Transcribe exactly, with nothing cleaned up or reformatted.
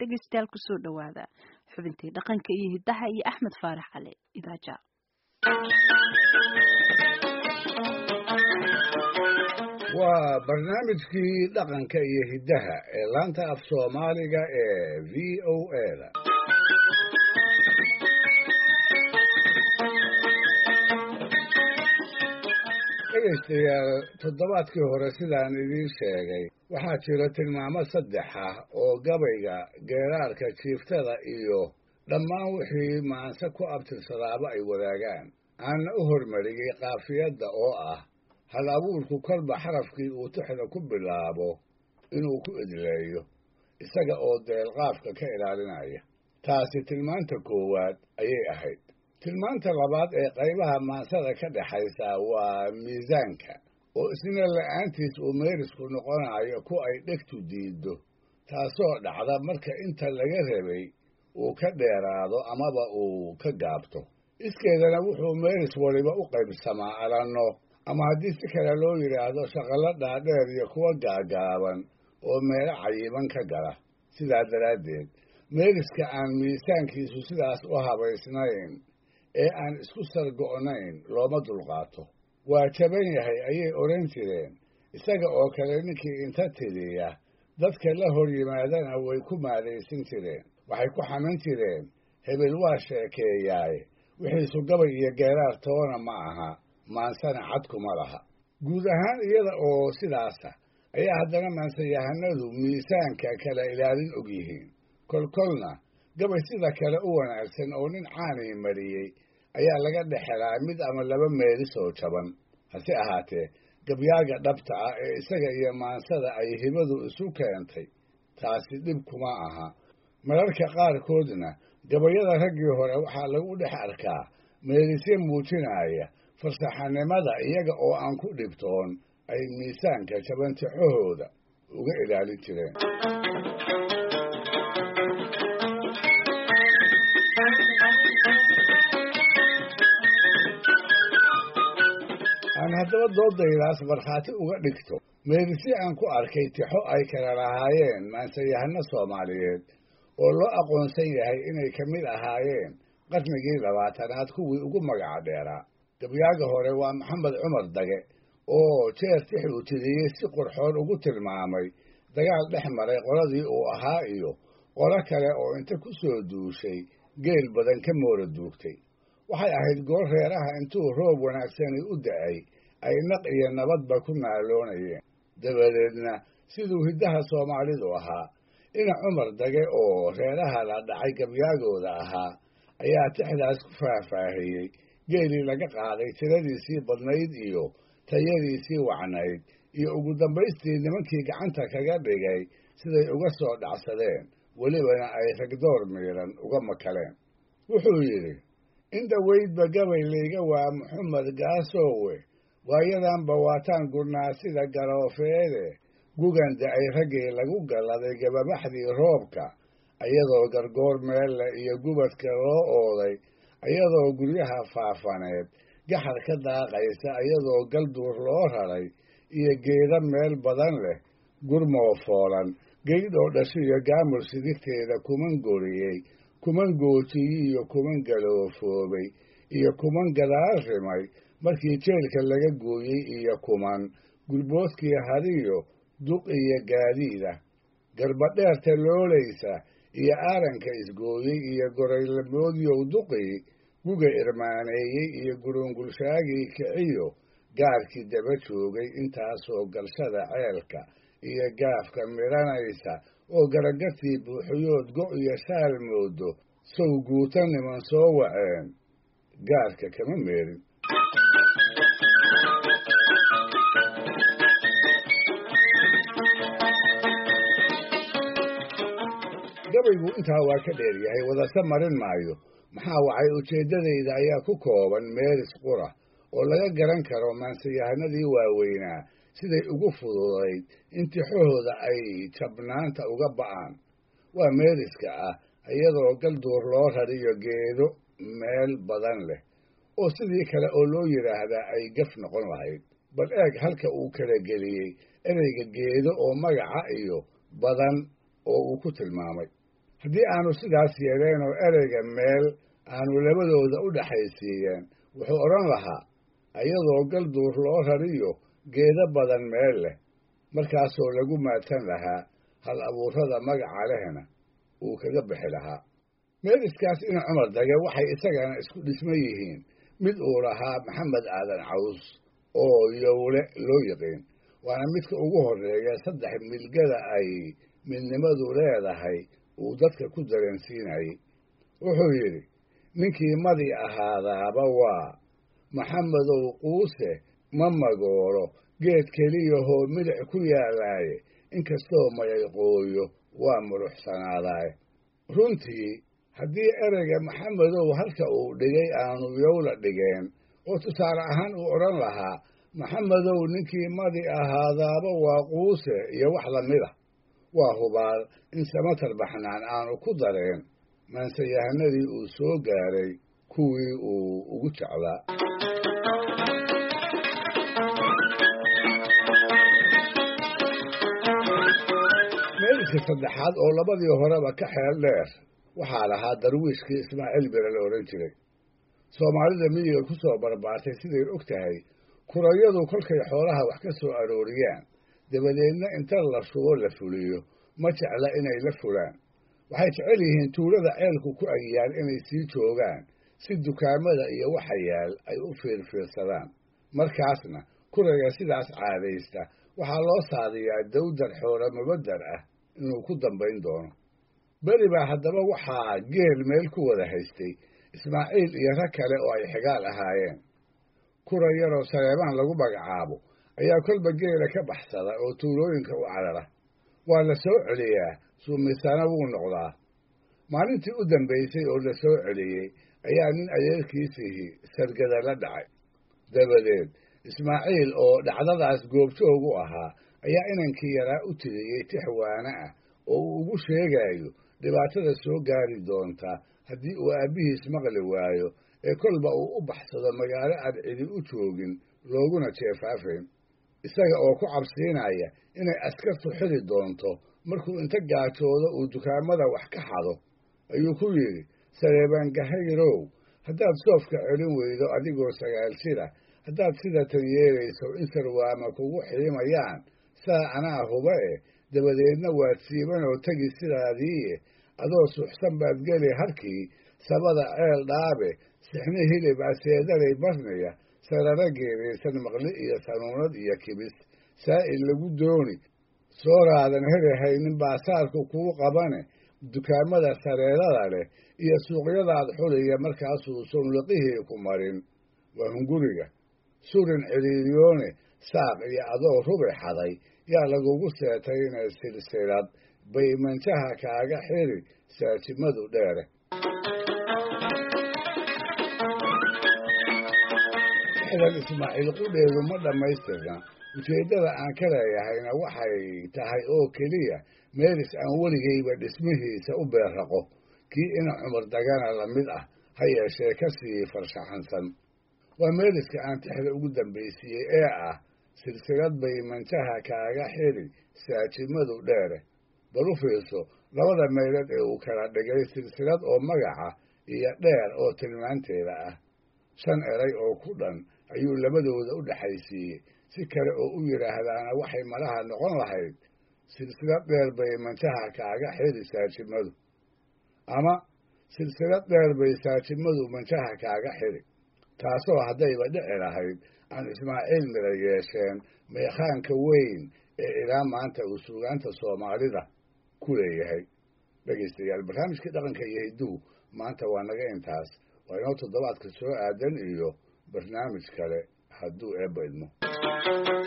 dhegaystayaal kusoo dhawaada xubintii dhaqanka iyo hiddaha iyo Axmed Faarax Cali Idaaja. waa barnaamijkii dhaqanka iyo hiddaha ee laanta af Soomaaliga ee V O A-da. dhegaystayaal toddobaadkii hore sidaan idiin sheegay waxaa jira tilmaamo saddex ah oo gabayga geeraarka jiiftada iyo dhammaan wixii maanse ku abtirsadaaba ay wadaagaan aanna u hormariyey qaafiyadda oo ah hal abuurku kolba xarafkii uu tixda ku bilaabo inuu ku idleeyo isaga oo deelqaafka ka ilaalinaya. taasi tilmaanta koowaad ayay ahayd. tilmaanta labaad ee qaybaha maansada ka dhaxaysa waa miisaanka oo isna la'aantiis uu meerisku noqonayo ku ay dhegtu diiddo taasoo dhacda marka inta laga rabay uu ka dheeraado amaba uu ka gaabto. iskeedana wuxuu meeris waliba u qaybsamaa alanno ama haddii si kale loo yidhaahdo shaqallo dhaadheer iyo kuwa gaagaaban oo meelo cayiban ka gala. sidaa daraaddeed meeriska aan miisaankiisu sidaas u habaysnayn ee aan isku sargo'nayn looma dulqaato. waa jaban yahay ayay odhan jireen, isaga oo kale ninkii inta tiriya dadka la hor yimaadana way ku maadaysan jireen. waxay ku xaman jireen hebel waa sheekeeyaaye wixiisu gabay iyo geeraar toona ma aha, maansana cadkuma laha. guud ahaan iyada oo sidaasa ayaa haddana maansayahanadu miisaanka kala ilaalin og yihiin. kolkolna gabay sida kale u wanaagsan oo nin caanii mariyey ayaa laga dhexelaa mid ama laba meelis oo jaban. hase ahaatee gabyaaga dhabta ah ee isaga iyo maansada ay hibadu isu keentay taasi dhib kuma aha. mararka qaarkoodna gabayada raggii hore waxaa lagu dhex arkaa meelisyo muujinaya farsaxanimada iyaga oo aan ku dhibtoon ay miisaanka jabantixahooda uga ilaalin jireen. aan haddaba doodaydaas markhaati uga dhigto meelisyo aan ku arkay tixo ay kala lahaayeen maansayahano Soomaaliyeed oo loo aqoonsan yahay inay ka mid ahaayeen qarnigii labaatanaad kuwii ugu magaca dheeraa. gabyaaga hore waa Maxamed Cumar Dage oo jeer tix uu tiriyey si qurxoon ugu tilmaamay dagaal dhex maray qoladii uu ahaa iyo qolo kale oo inta ku soo duushay geel badan ka moora duugtay. waxay ahayd goor reeraha intuu roob wanaagsani u da'ay ay naq iyo nabadba ku naaloonayeen. dabadeedna siduu hiddaha Soomaalidu ahaa ina Cumar Dage oo reeraha la dhacay gabyaagooda ahaa ayaa tixdaas ku faahfaahiyey geelii laga qaaday tiradiisii badnayd iyo tayadiisii wacnayd iyo ugu dambaystii nimankii gacanta kaga dhigay siday uga soo dhacsadeen welibana ay ragdoor miiran uga makaleen. wuxuu yidhi inta weydba gabay layga waa Maxamed Gaasoowe waayadanba waataan gurnaa sida garoofeede guganda ay raggii lagu galladay gababaxdii roobka ayadoo gargoor meelle iyo gubadka loo ooday ayadoo guryaha faafaneed gaxar ka daaqaysa ayadoo galduur loo raray iyo geeda meel badan leh gurmoo foolan geydhoo dhashiyo gaamur sidigteeda kuman goriyey kuman goojiyey iyo kuman galoofoobay iyo kuman gadaal rimay markii jeelka laga gooyey iyo kuman gurboodkii hadiyo duq iyo gaadiida garbadheerta loolaysa iyo aaranka isgooyey iyo goraylamoodyow duqii guga irmaaneeyey iyo gurungulshaagii kiciyo gaarkii daba joogay intaasoo galshada ceelka iyo gaafka midhanaysa oo garagartii buuxiyood go' iyo shaal moodo sow guuta niman soo waceen gaarka kama meerin. gabaygu intaa waa ka dheer yahay wadase marin maayo maxaa wacay ujeeddadayda ayaa ku kooban meeris qura oo laga garan karo maansayahanadii waaweynaa siday ugu fududayd in tixahooda ay jabnaanta uga ba'aan. waa meeriska ah iyadoo galduur loo rariyo geedo meel badan leh oo sidii kale oo loo yidhaahdaa ay gaf noqon lahayd. bal eeg halka uu kala geliyey ereyga geedo oo magaca iyo badan oo uu ku tilmaamay. haddii aanu sidaas yeeleen oo ereyga meel aanu labadooda u dhaxaysiiyeen wuxuu odhan lahaa iyadoo galduur loo rariyo geedo badan meel leh markaasoo lagu maadsan lahaa hal abuurrada magaca lehna uu kaga bixi lahaa meeliskaas in cumar dage waxay isagana isku dhisma yihiin mid uu lahaa maxamed aadan caws oo yowle loo yiqiin waana midka ugu horreeya saddex milgada ay midnimadu leedahay uu dadka ku dareensiinayay wuxuu yidhi ninkii madi ahaadaaba waa maxamedow quuse ma magoolo geed keliyahoo milic ku yaalaaye inkastoo mayayqooyo waa muluxsanaadaaye runtii haddii ereyga maxamedow halka uu dhigay aanu yowla dhigeen oo tusaale ahaan uu odhan lahaa maxamedow ninkii madi ahaadaaba waa quuse iyo wax lamid ah waa hubaal in samatar baxnaan aanu ku dareen maansayahanadii uu soo gaaray kuwii uu ugu jeclaa meeliska saddexaad oo labadii horeba ka xeel dheer waxaa lahaa darwiishkii ismaaciil bere la odhan jiray soomaalida miyiga ku soo barbaartay siday og tahay kurayadu kolkay xoolaha wax ka soo arooriyaan dabadeedna inta la shubo la fuliyo ma jecla inay la fulaan waxay jecel yihiin tuulada ceelku ku agyaal inay sii joogaan si dukaamada iyo waxa yaal ay u fiirfiirsadaan markaasna kurayga sidaas caadaysta waxaa loo saadiyaa dawdar xoolo mubadar ah inuu ku dambayn doono beri baa haddaba waxaa geel meel ku wada haystay ismaaciil iyo rag kale oo ay xigaal ahaayeen kura yaroo saleebaan lagu magacaabo ayaa kolba geela ka baxsada oo tuulooyinka u carara waa la soo celiyaa suumisana wuu noqdaa maalintii u dambaysay oo la soo celiyey ayaa nin adeerkiisihii sargada la dhacay dabadeed ismaaciil oo dhacdadaas goobjoog u ahaa ayaa inankii yaraa u tiriyey tix waana ah oo uu ugu sheegayo dhibaatada soo gaari doonta haddii uu aabbihiis maqli waayo ee kolba uu u baxsado magaalo aan cidi u joogin looguna jeefaafayn isaga oo ku cabsiinaya inay askartu xili doonto markuu inta gaajoodo uu dukaamada wax ka xado ayuu ku yidhi saleebaan gahayrow haddaad soofka celin weydo adigoo sagaal jira haddaad sida tan yeelayso in sarwaama kugu xiimayaan saa anaa huba eh dabadeedna waad siiban oo tegi sidaadiiye adoo suxsan baad geli harkii sabada ceel dhaabe sixni hilib aseedalay barniya sarara geeraysan maqli iyo sanuunad iyo kibis saa'il lagu dooni sooraadan helihaynin baasaarku kuu qabane dukaamada sareerada leh iyo suuqyadaad xuliya markaasuu sunliqihii ku marin waa hunguriga surin ciriiriyoone saaq iyo adoo rubi xaday yaa lagugu seetaynay silsilad bay manjaha kaaga xiri saajimadu dheere xedan ismaaciil qudheedu ma dhammaystirna ujeeddada aan ka leeyahayna waxay tahay oo keliya meelis aan weligayba dhismihiisa u beerraqo kii ina cumar dagana la mid ah ha yeeshee ka sii farshaxansan waa meeliska aan tixda ugu dambaysiiyey ee ah silsilad bay manjaha kaaga xiri saajimadu dheere bal u fiirso labada meelood ee uu kala dhigay silsilad oo magaca iyo dheer oo tilmaanteeda ah shan eray oo ku dhan ayuu labadooda u dhaxaysiiyey si kale oo u yidhaahdaana waxay malaha noqon lahayd silsilad dheer bay manjaha kaaga xiri saajimadu ama silsilad dheer bay saajimadu manjaha kaaga xiri taasoo haddayba dhici lahayd aan ismaaciil mira yeesheen meekhaanka weyn ee ilaa maanta uu suugaanta soomaalida ku leeyahay dhegaystayaal barnaamijkii dhaqanka iyo hidduhu maanta waa naga intaas waa inoo toddobaadka soo aadan iyo barnaamij kale hadduu eebba idmo